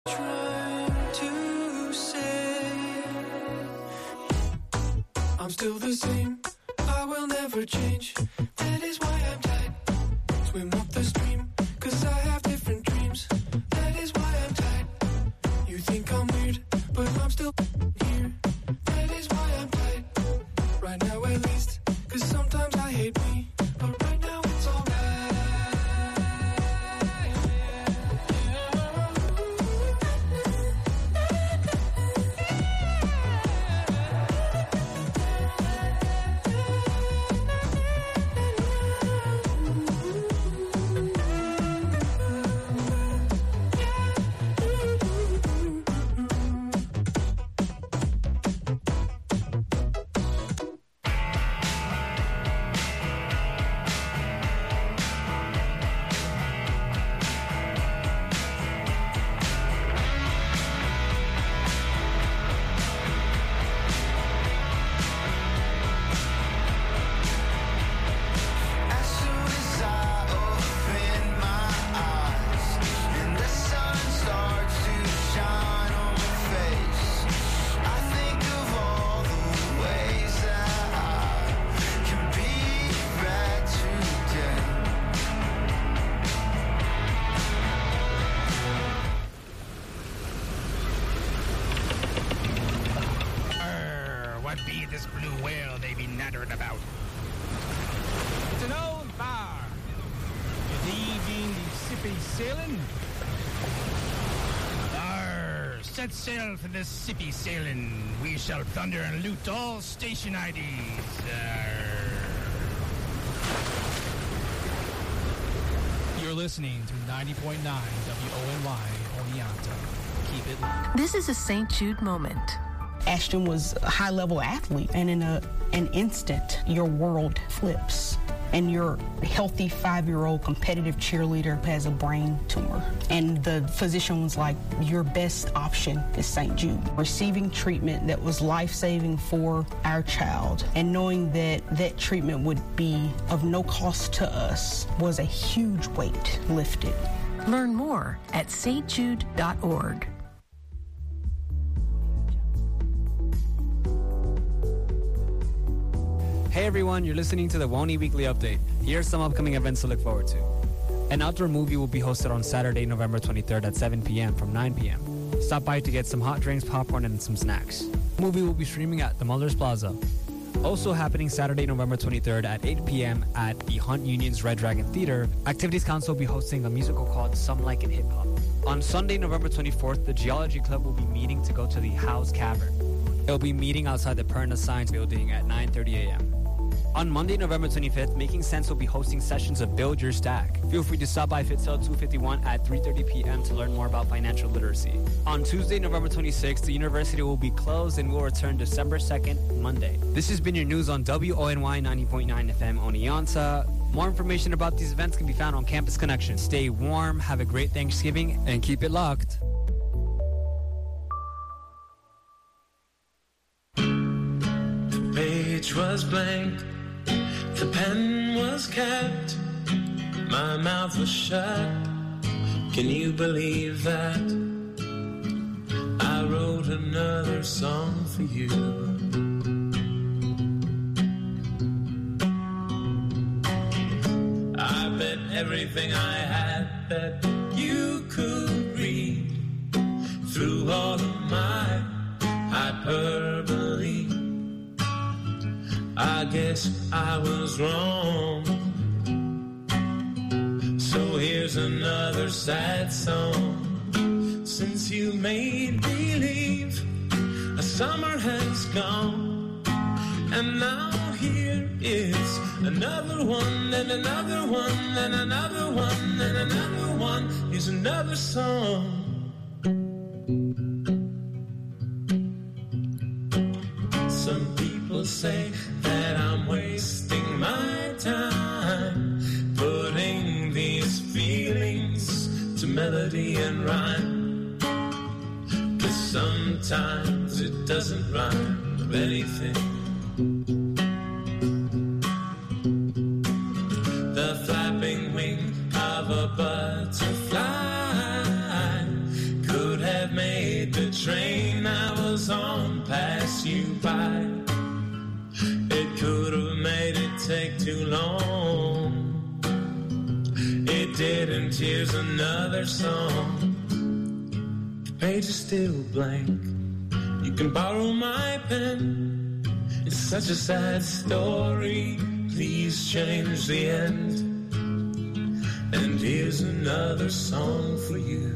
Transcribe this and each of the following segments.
Trying to say I'm still the same, I will never change. That is why I'm tied. Swim up the stream, cause I have different dreams. That is why I'm tied. You think I'm weird, but I'm still here. That is why I'm tied. Right now at least, cause sometimes I hate me, but right now it's alright. Set sail for the Sippy sailing. We shall plunder and loot all station IDs. You're listening to 90.9 WONY Oneonta. Keep it locked. This is a St. Jude moment. Ashton was a high-level athlete, and in an instant, your world flips. And your healthy 5-year-old competitive cheerleader has a brain tumor. And the physician was like, your best option is St. Jude. Receiving treatment that was life-saving for our child and knowing that that treatment would be of no cost to us was a huge weight lifted. Learn more at stjude.org. Hey everyone, you're listening to the WONY Weekly Update. Here are some upcoming events to look forward to. An outdoor movie will be hosted on Saturday, November 23rd at 7 p.m. from 9 p.m. Stop by to get some hot drinks, popcorn, and some snacks. The movie will be streaming at the Mullers Plaza. Also happening Saturday, November 23rd at 8 p.m. at the Hunt Union's Red Dragon Theater, Activities Council will be hosting a musical called Some Like It Hip Hop. On Sunday, November 24th, the Geology Club will be meeting to go to the House Cavern. They'll be meeting outside the Perna Science Building at 9:30 a.m. On Monday, November 25th, Making Sense will be hosting sessions of Build Your Stack. Feel free to stop by Fitzell 251 at 3:30 p.m. to learn more about financial literacy. On Tuesday, November 26th, the university will be closed and will return December 2nd, Monday. This has been your news on WONY 90.9 FM Oneonta. More information about these events can be found on Campus Connection. Stay warm, have a great Thanksgiving, and keep it locked. The page was blank, the pen was kept, my mouth was shut. Can you believe that? I wrote another song for you. I bet everything I had that you could read through all of my hyperbole. I guess I was wrong. So here's another sad song. Since you made believe a summer has gone, and now here is another one, and another one, and another one, and another one. Here's another song. Some people say that I'm wasting my time putting these feelings to melody and rhyme, 'cause sometimes it doesn't rhyme with anything. The flapping wing of a butterfly could have page is still blank. You can borrow my pen. It's such a sad story. Please change the end. And here's another song for you.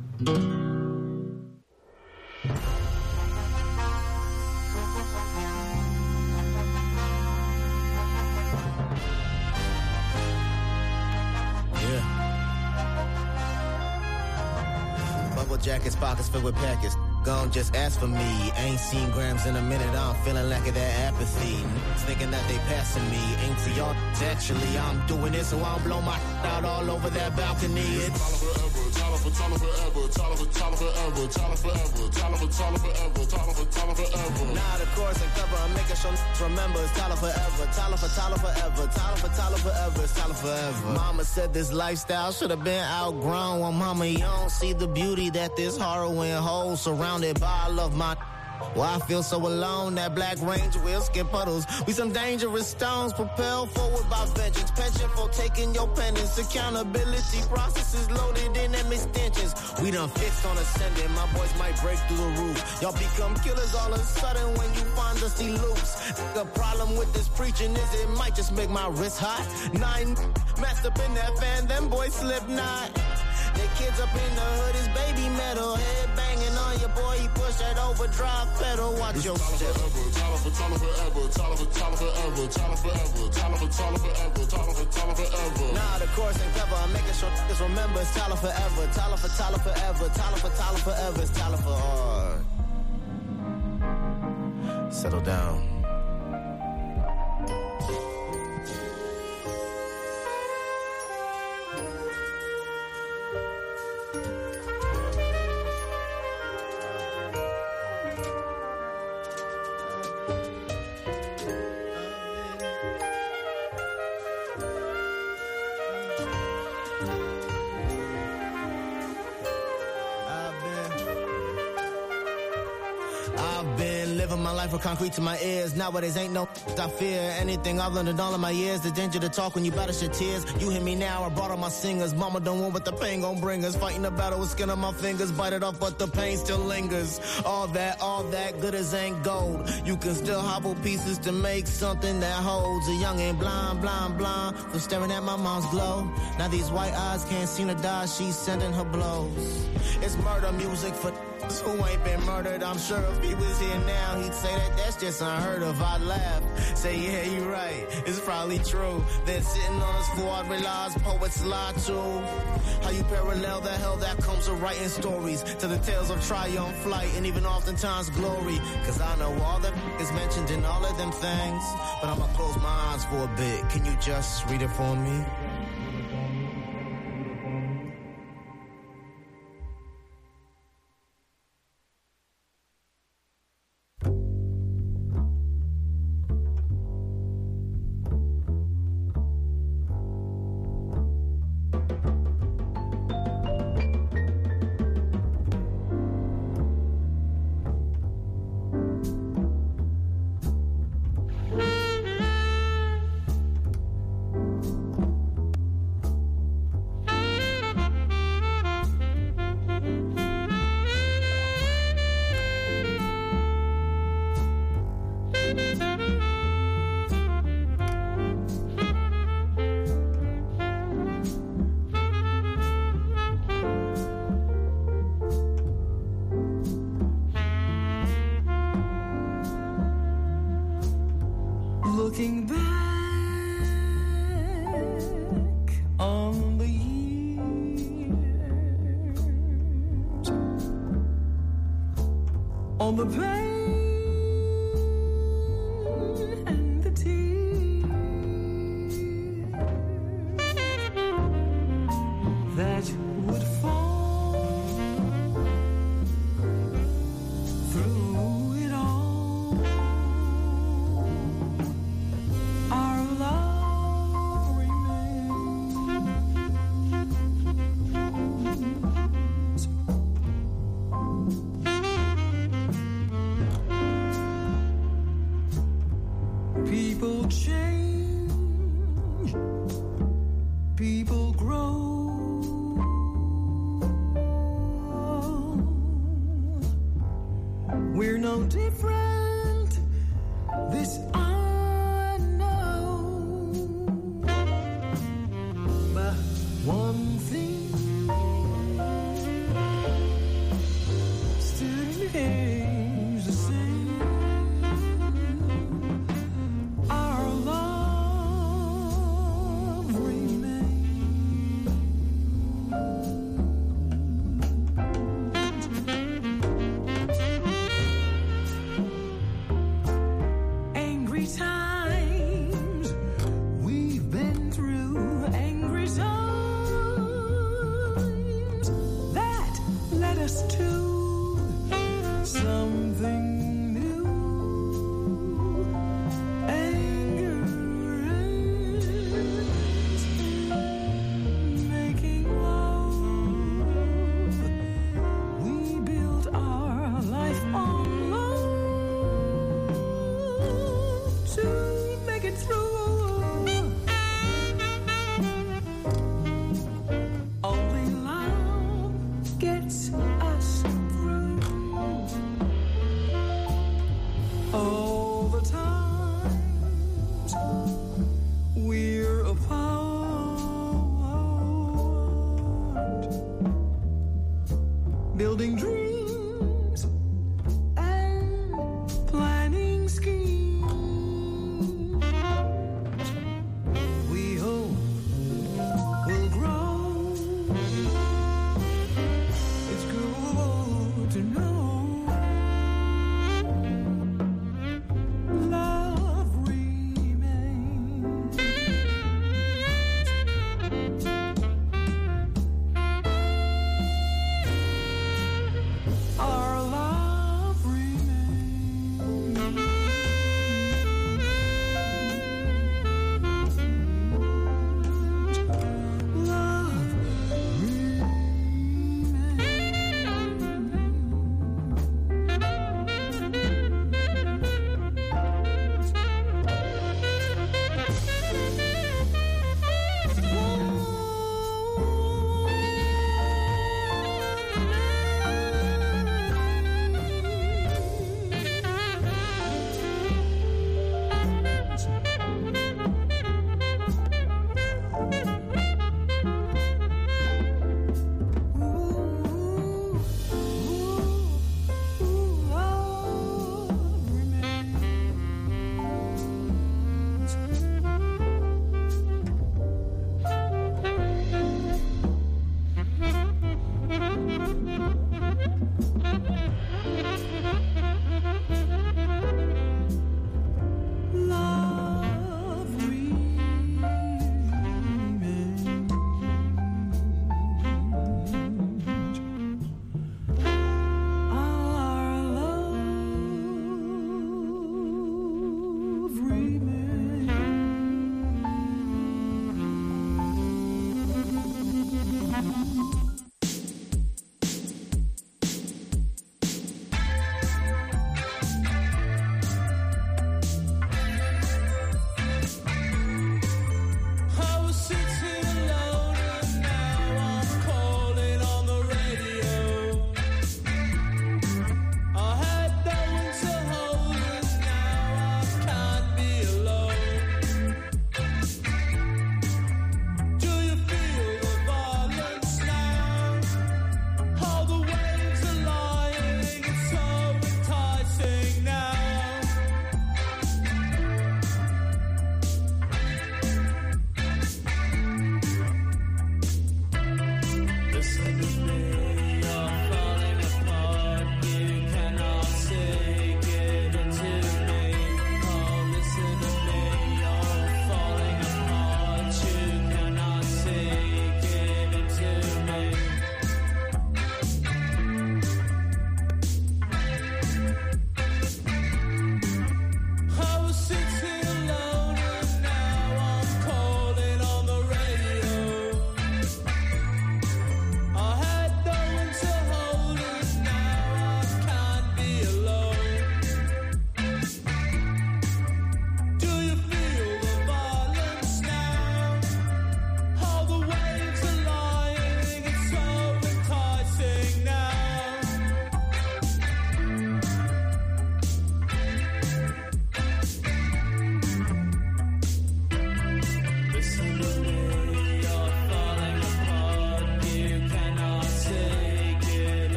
Bubble jackets, pockets filled with packets. Gon' just ask for me. Ain't seen grams in a minute. I'm feeling like that apathy. Thinking that they passing me. Ain't to y'all. Actually, I'm doing it so I don't blow my out all over that balcony. It's Tyler forever. Now the chorus and cover, I'm making sure remember it's Tyler forever. Tyler forever. It's Tyler forever. Mama said this lifestyle should have been outgrown. Well, mama, you don't see the beauty that this harrowing holds. Surrounded by all of my. Why I feel so alone, that black Ranger will skip puddles. We some dangerous stones, propelled forward by vengeance. Pension for taking your penance. Accountability processes loaded in them extensions. We done fixed on ascending, my boys might break through the roof. Y'all become killers all of a sudden when you find us see loops. The problem with this preaching is it might just make my wrist hot. 9 messed up in that fan, them boys slip not. The kids up in the hood is baby metal. Head banging on your boy, he push that overdrive pedal. Watch your step. Nah, the chorus and cover, I'm making sure niggas remember it's Tyler forever. Tyler forever. It's Tyler for hard. Settle down. My life with concrete to my ears. Nowadays ain't no I fear anything I've learned in all of my years. The danger to talk when you battle your tears. You hear me now, I brought all my singers. Mama don't want what the pain gon' bring us. Fighting the battle with skin on my fingers. Bite it off but the pain still lingers. All that good as ain't gold. You can still hobble pieces to make something that holds. A young and blind from staring at my mom's glow. Now these white eyes can't seem to die. She's sending her blows. It's murder music for who ain't been murdered. I'm sure if he was here now, he'd say that that's just unheard of. I'd laugh, say yeah, you're right, it's probably true. Then sitting on his quad, realize poets lie too. How you parallel the hell that comes with writing stories to the tales of triumph, flight, and even oftentimes glory. Cause I know all that is mentioned in all of them things, but I'ma close my eyes for a bit. Can you just read it for me? Looking back on the years, on the pain and the tears that would fall through it all. Our love remains. we're no different. This I know. But one thing still remains the same. Our love remains. Angry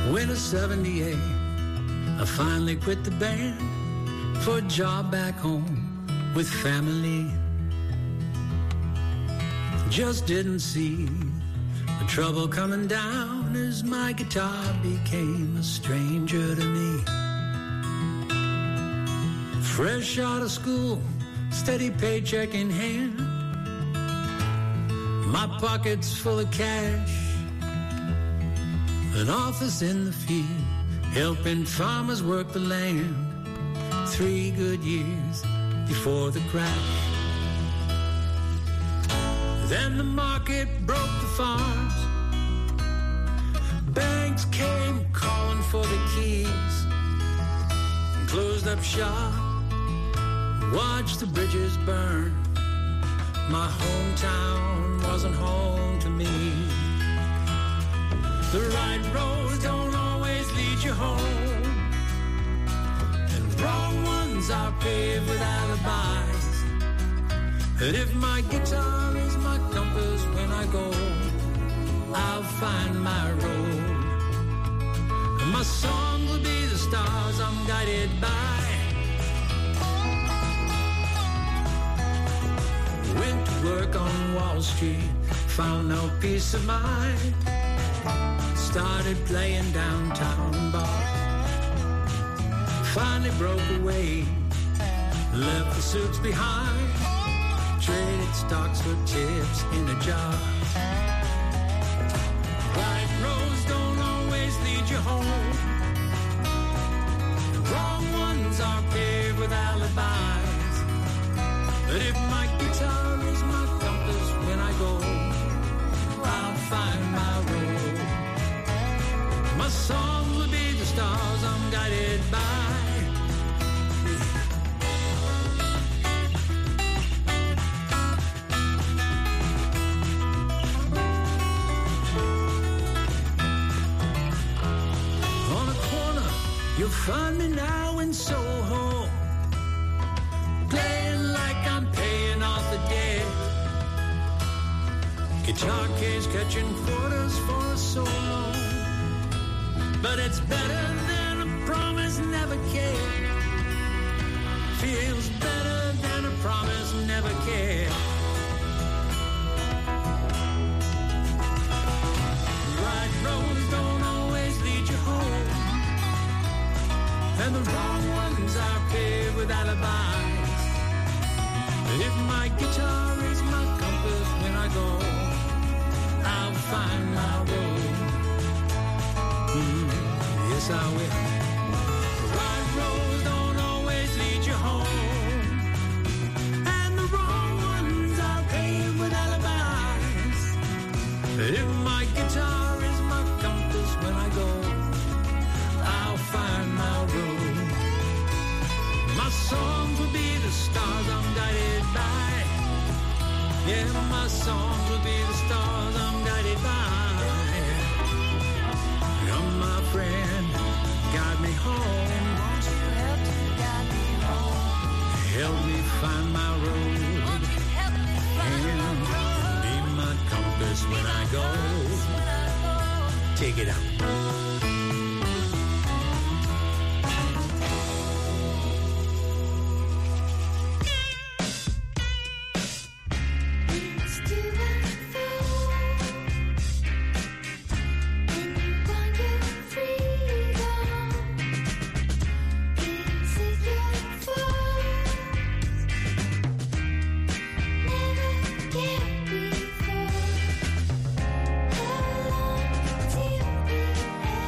Winter 78, I finally quit the band for a job back home with family. Just didn't see the trouble coming down as my guitar became a stranger to me. Fresh out of school, steady paycheck in hand, my pockets full of cash, an office in the field, helping farmers work the land. 3 good years before the crash. Then the market broke the farms. Banks came calling for the keys. Closed up shop, watched the bridges burn. My hometown wasn't home to me. The right roads don't always lead you home, and wrong ones are paved with alibis. And if my guitar is my compass when I go, I'll find my road. And my song will be the stars I'm guided by. Went to work on Wall Street, found no peace of mind. Started playing downtown bars. Finally broke away, left the suits behind. Traded stocks for tips in a jar. Right roads don't always lead you home. The wrong ones are paved with alibis. But if my guitar is my compass when I go, I'll find my road. My song will be the stars I'm guided by. You'll find me now in Soho, playing like I'm paying off the debt. Guitar case catching quarters for a solo, but it's better than a promise never kept. Feels better than a promise never kept. Right roads don't always lead you home, and the wrong ones are paved with alibis. If my guitar is my compass when I go, I'll find my road. Yes, I will. The right roads don't always lead you home, and the wrong ones are paved with alibis. If my guitar is my compass when I go, I'll find my road. My songs will be the stars I'm guided by. Yeah, my songs will be the stars I'm guided by. Come, my friend, guide me home. Won't you help to guide me home? Help me find my road. Won't you help me find my road? Be my compass when I go. Take it out. Before, how long till we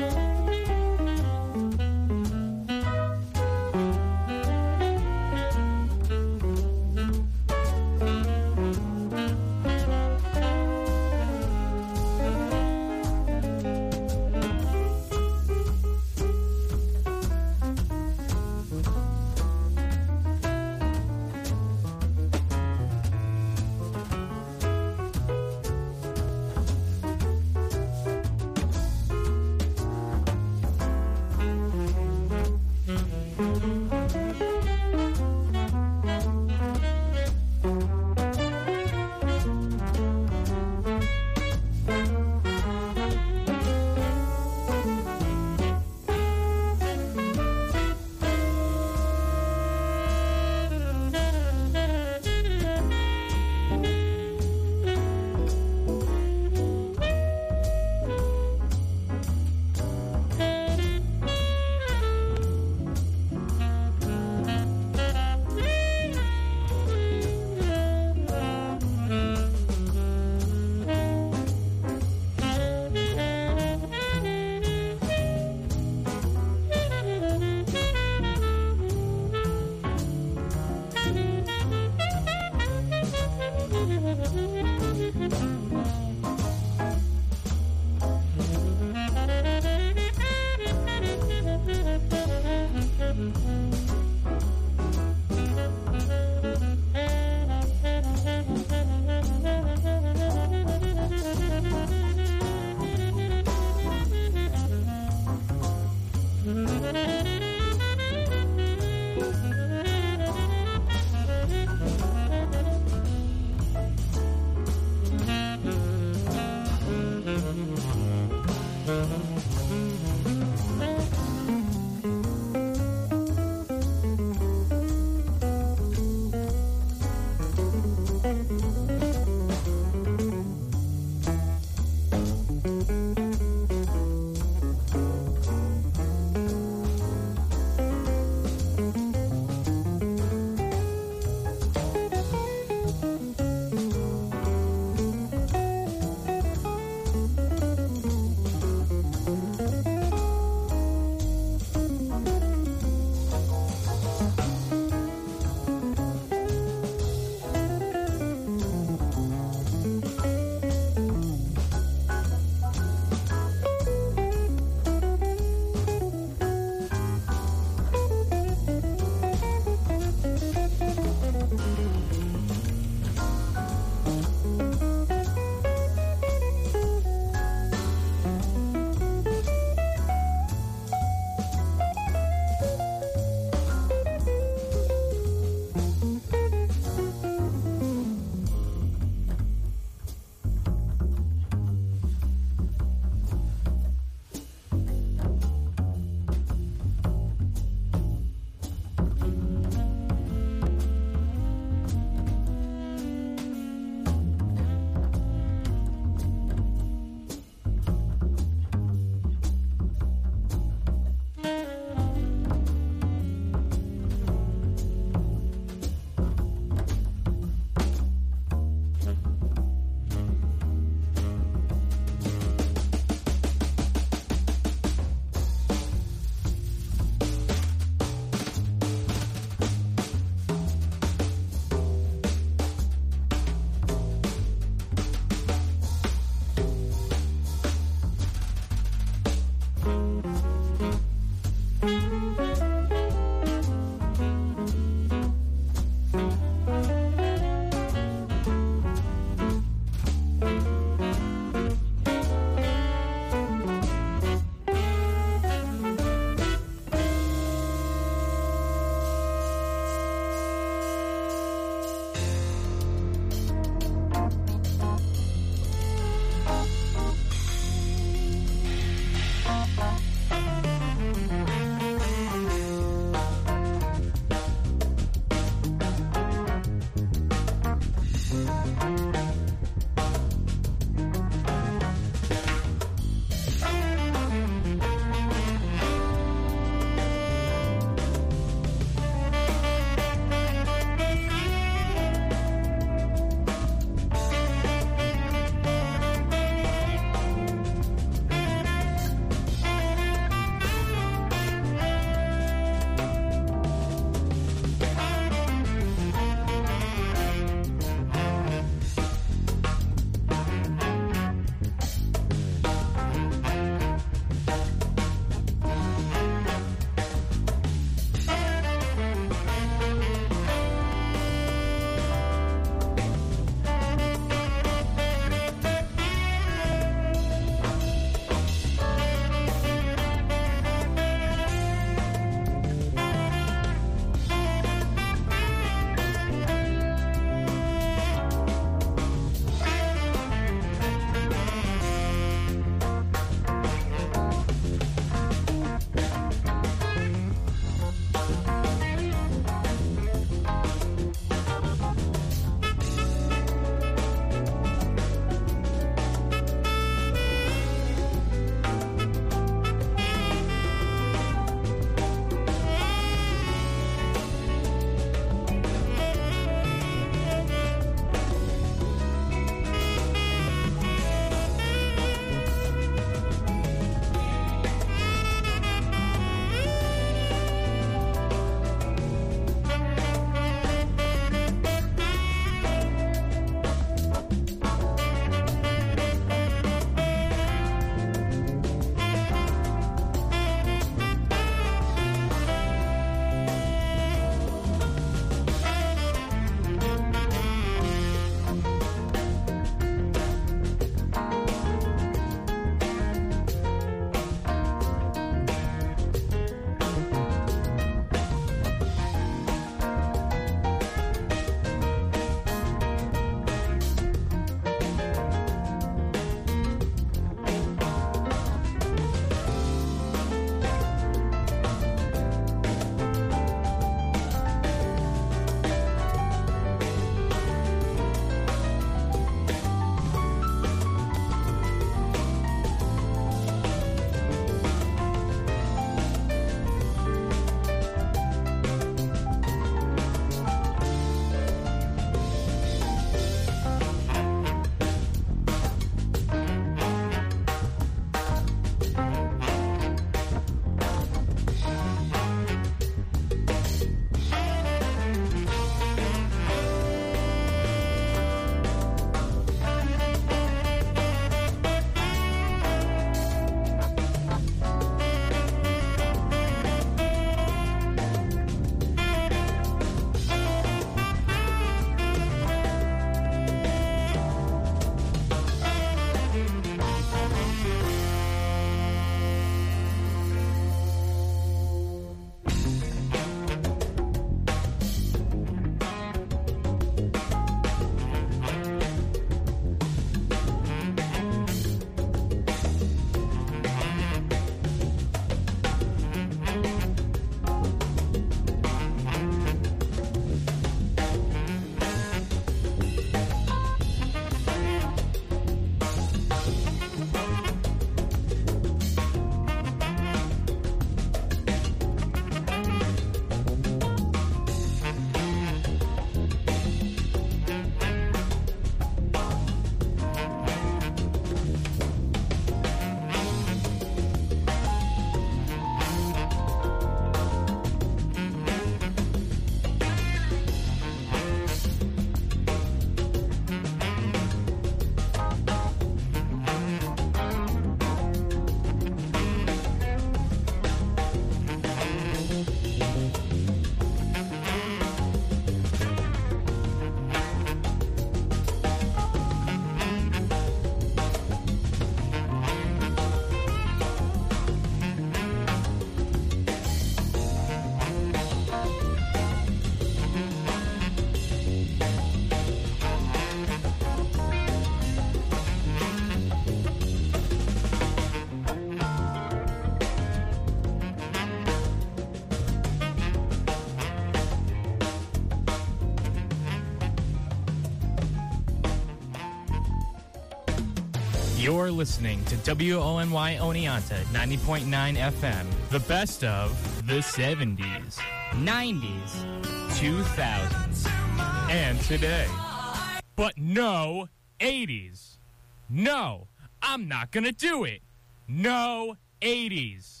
You're listening to WONY Oneonta 90.9 FM. The best of the 70s, 90s, 2000s, and today. But no 80s. No, I'm not gonna do it. No 80s.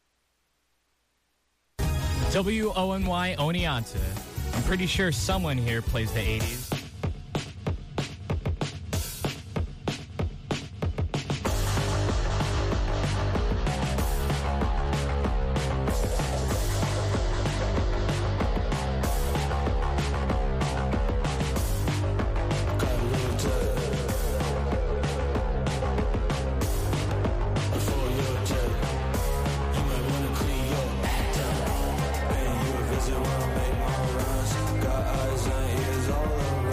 WONY Oneonta. I'm pretty sure someone here plays the 80s. Got eyes and ears all around.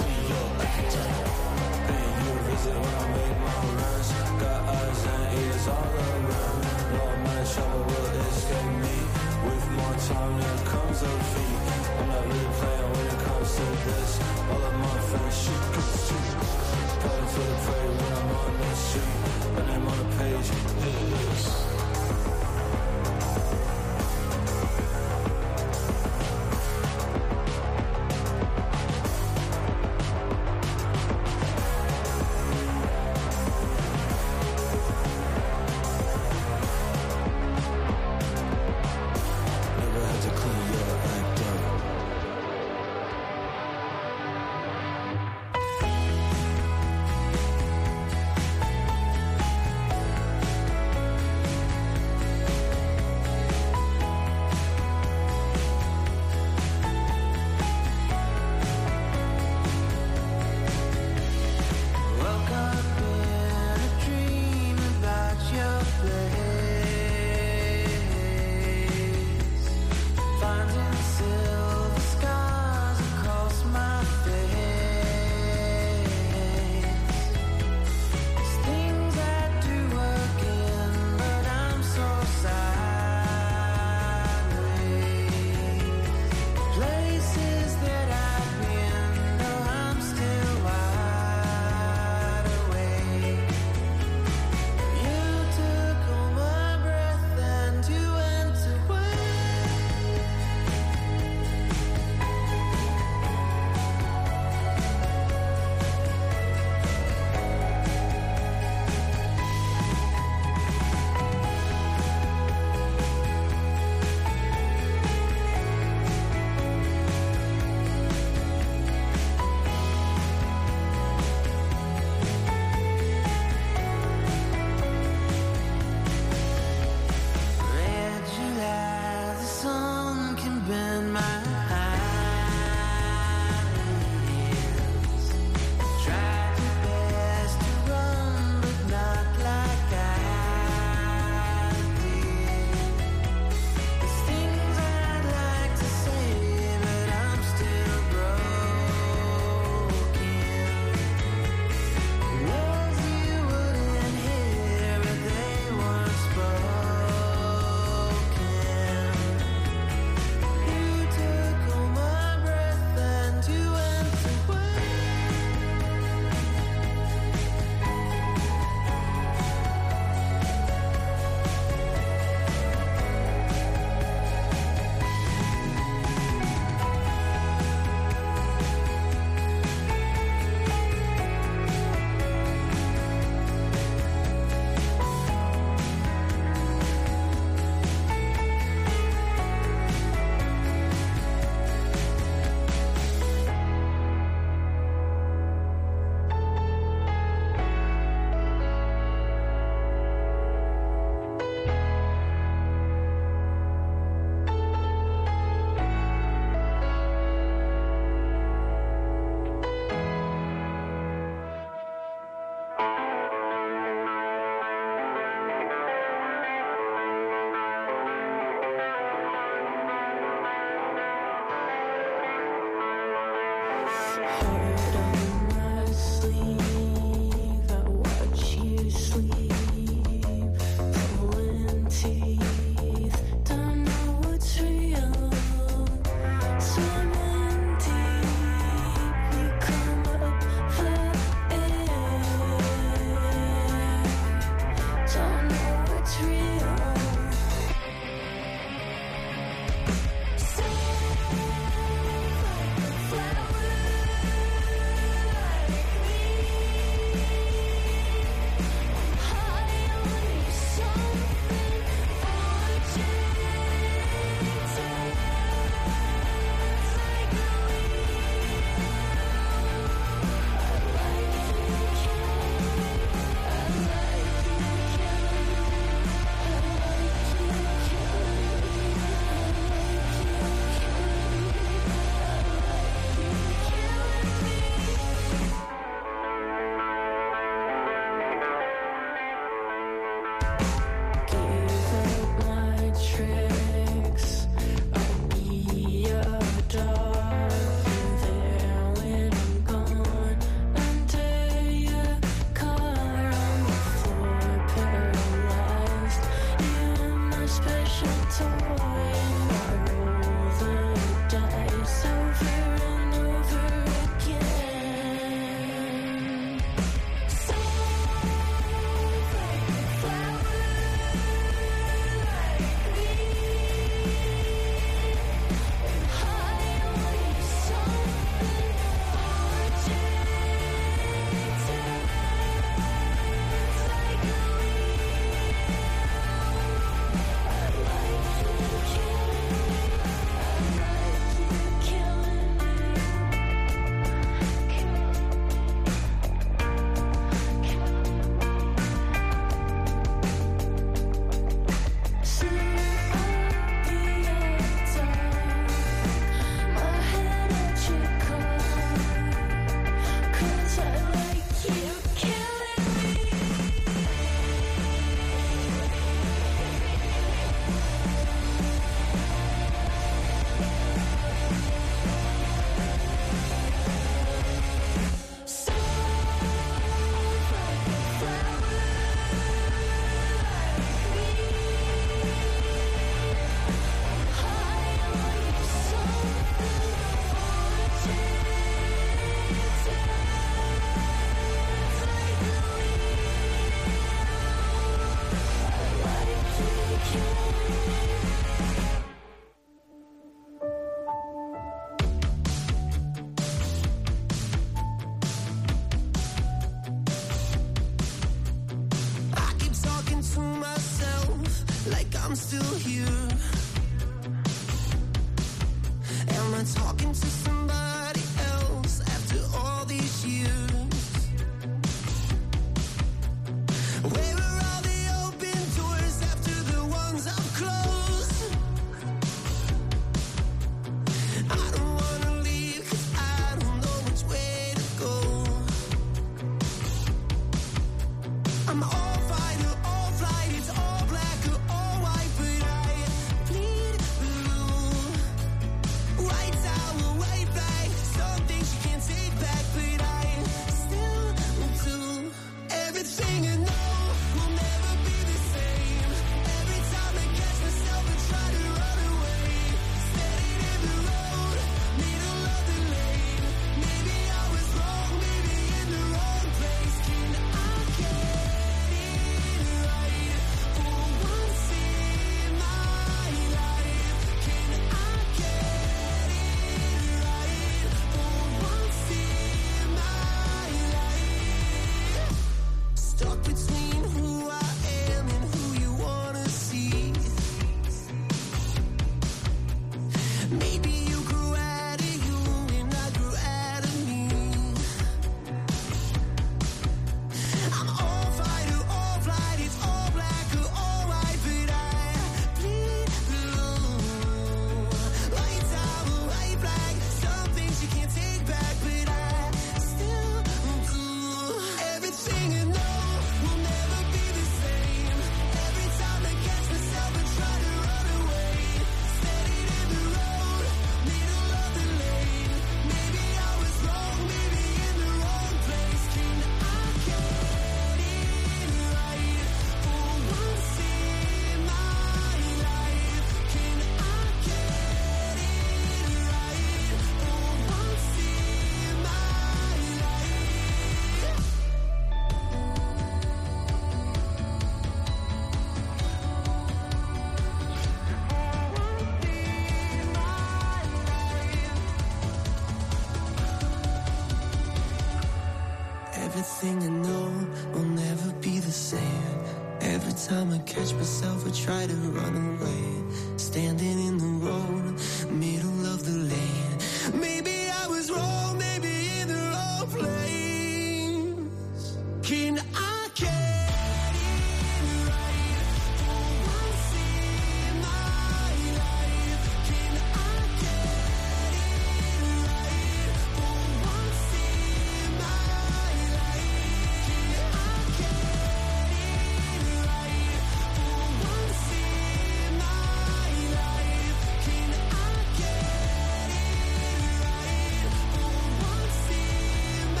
everything I know will never be the same. Every time I catch myself, I try to run away. Standing in the road, middle of the lane. Maybe I was wrong, maybe in the wrong place. Can I get it right for once in my life? Can I get it right for once in my life? Can I get it right for once in my life? Can I get it right for once in my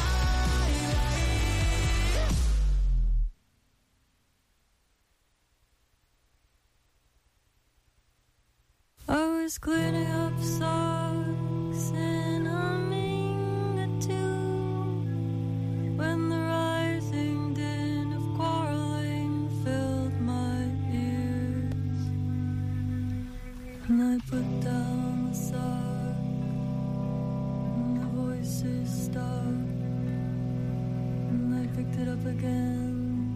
life? I was cleaning up socks in a Minga too when the rising din of quarreling filled my ears, and I put down the sock and the voices stopped, and I picked it up again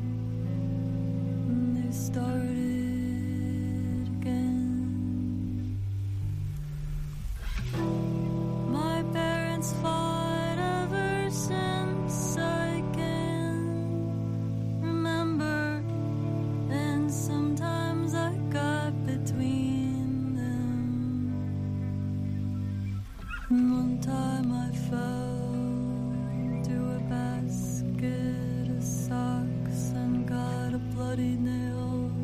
and they started again. My parents fought ever since I can remember, and sometimes I got between them. And one time I fell into a basket of socks and got a bloody nail.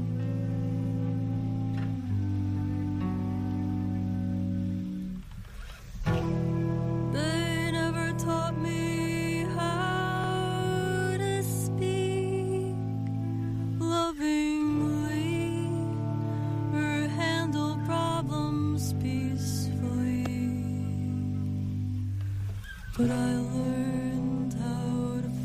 They never taught me how to speak lovingly or handle problems peacefully, but I learned how to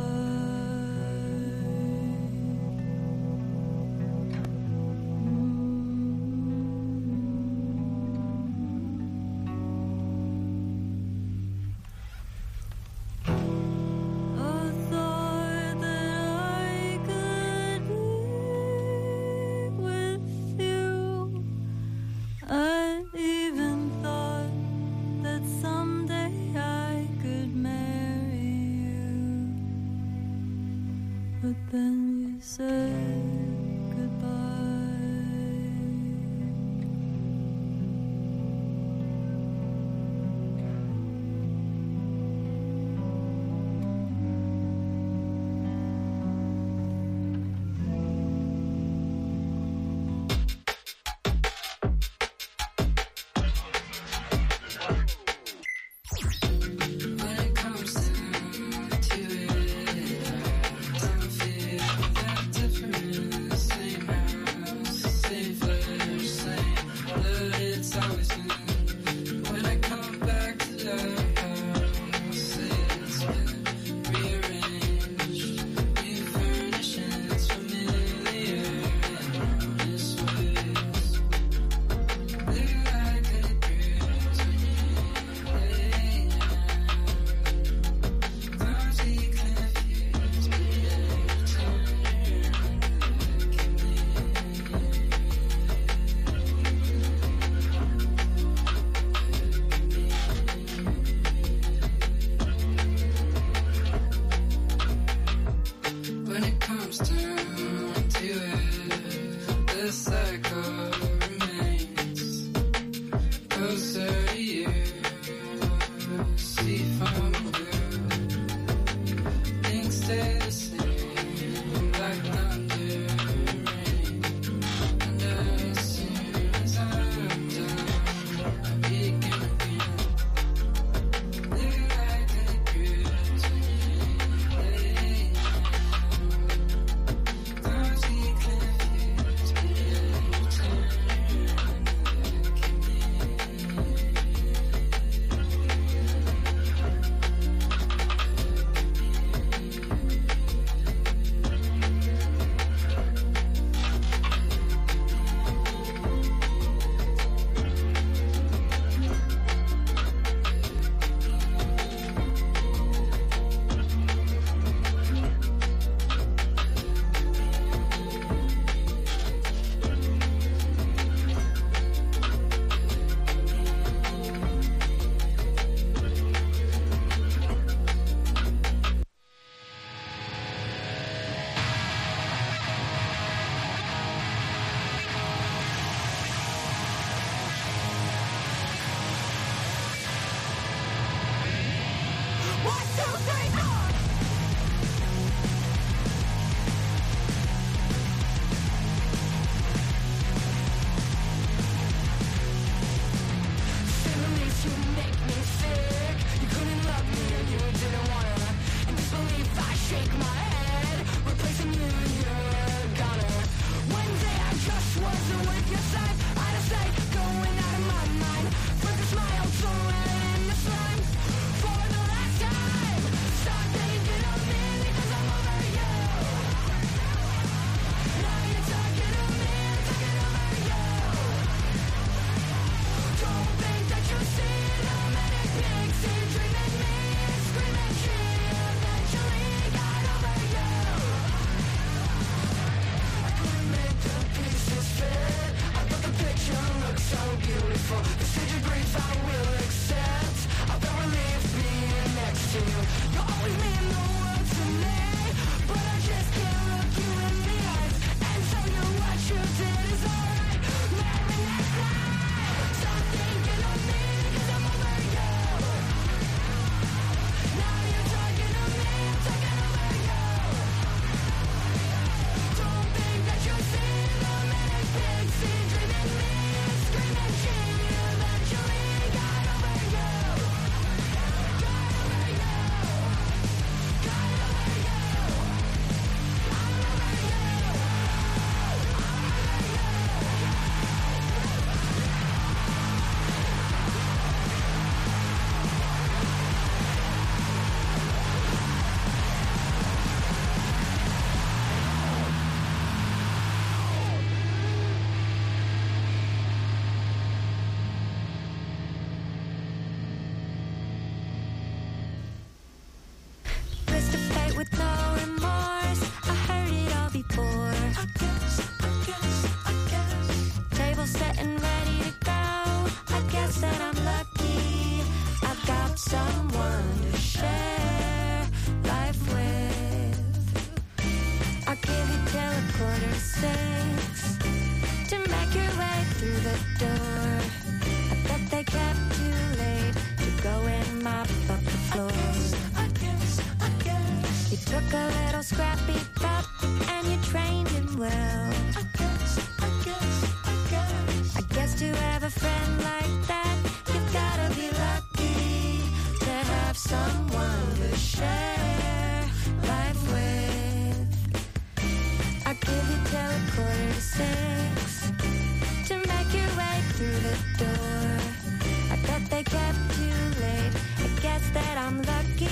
I thought that I could be with you. I even thought that someday I could marry you. But then you said goodbye. When it comes down to it, I don't feel that different. Same house, same flesh, same blood, it's always new. When I come back to the house, it's been rearranged. New furnishings, familiar and honest ways. They're like a cruise when you lay down. Clumsy, confused, but every time you look at me. When it comes down to it, the cycle remains. Closer to you, see from blue. Things stay the same, like thunder and rain. And as soon as I'm done, I begin again. They're like a cruise when you lay down. Clumsy, confused, but every time you look at me. have someone to share life with. I'll give you till 5:45 to make your way through the door. I bet they kept you late. I guess that I'm lucky.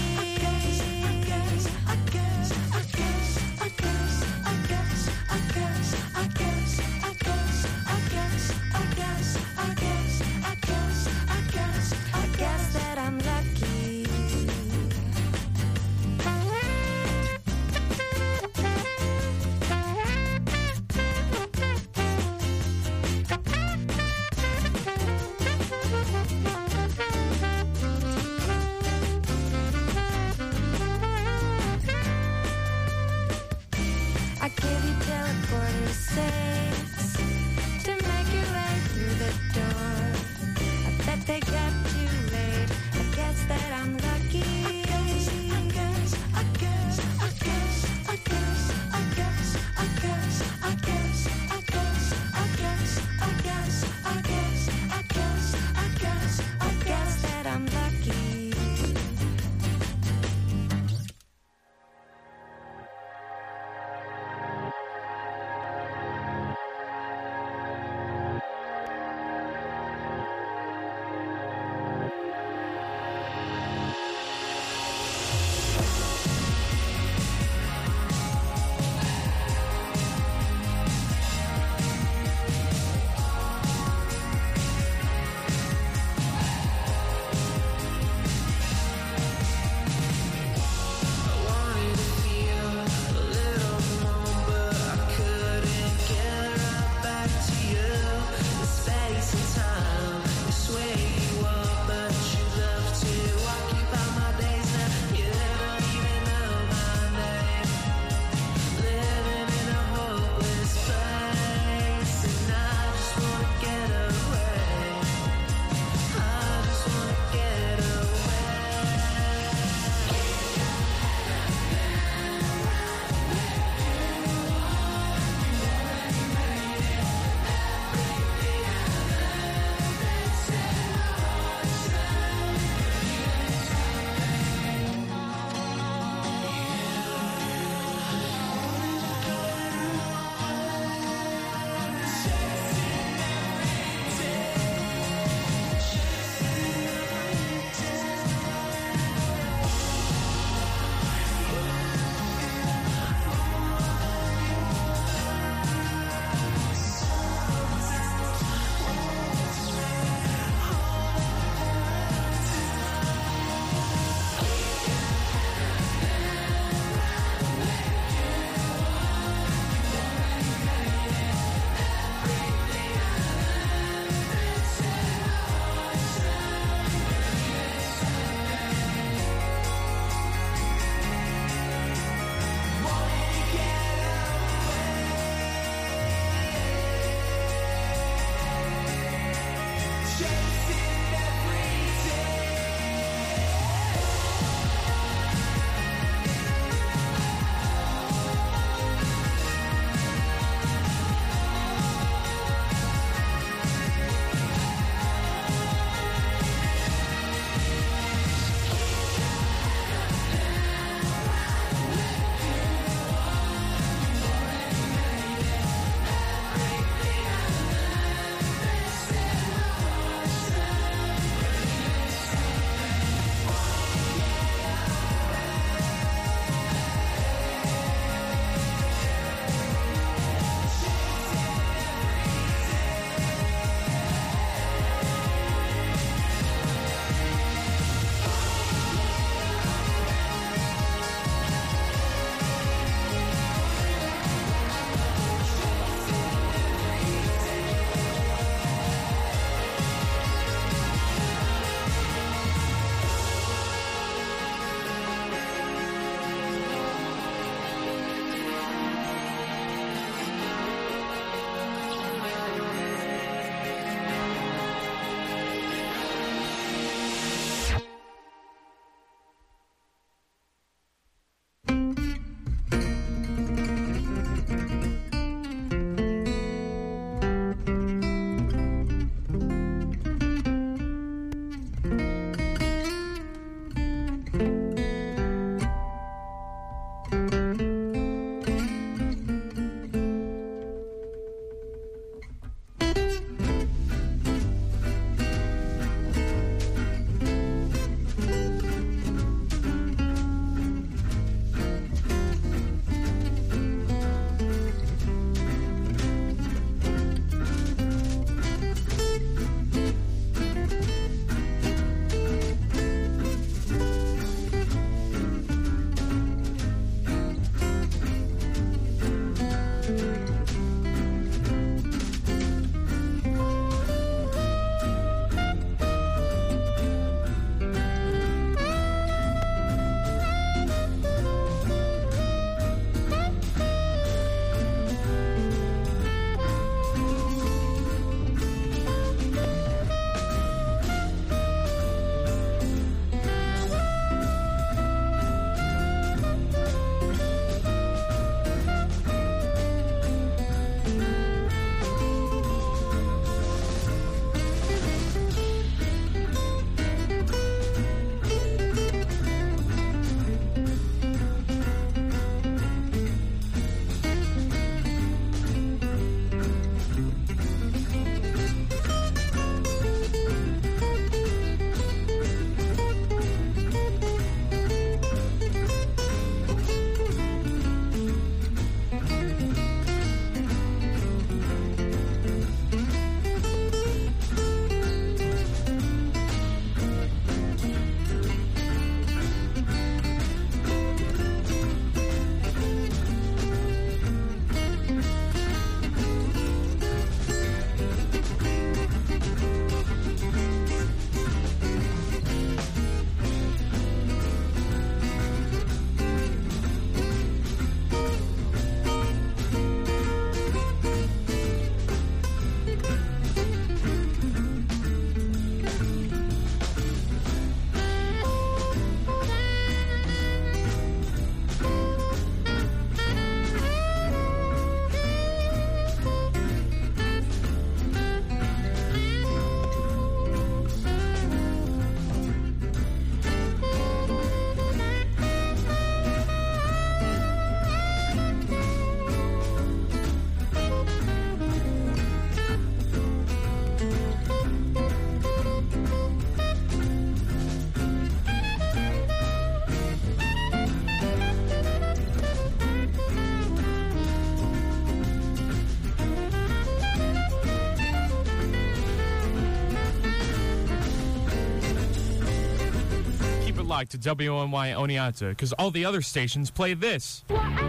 locked to WONY Oneonta because all the other stations play this.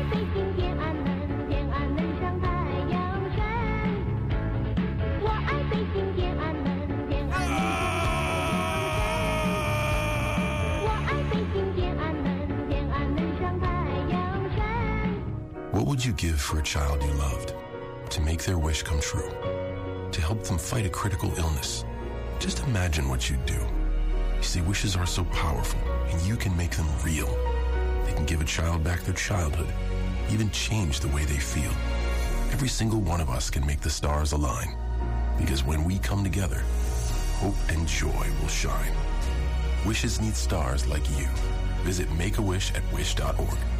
What would you give for a child you loved? To make their wish come true? To help them fight a critical illness? Just imagine what you'd do. You see, wishes are so powerful, and you can make them real. They can give a child back their childhood, even change the way they feel. Every single one of us can make the stars align, because when we come together, hope and joy will shine. Wishes need stars like you. Visit Make-A-Wish at wish.org.